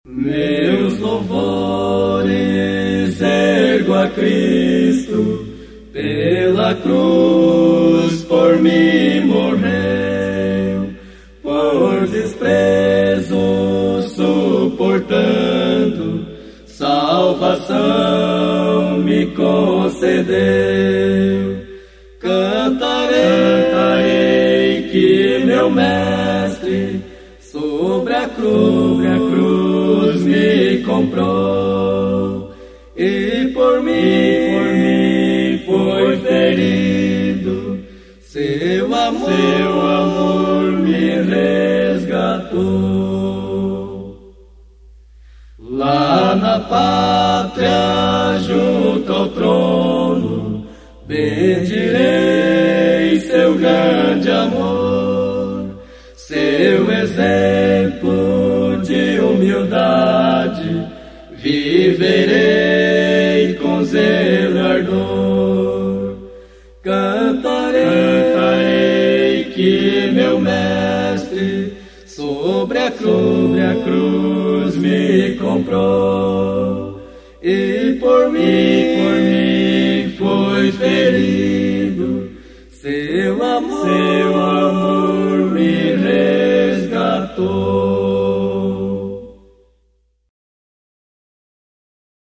Meus louvores ergo a Cristo, pela cruz por mim morreu, por desprezo suportando, salvação me concedeu. Cantarei que meu mestre sobre a cruz me comprou, e por mim foi ferido, seu amor me resgatou. Lá na pátria junto ao trono bendirei seu grande amor, seu exemplo de humildade viverei com zelo e ardor. Cantarei que meu mestre sobre a cruz me comprou, e por mim foi ferido, seu amor me resgatou.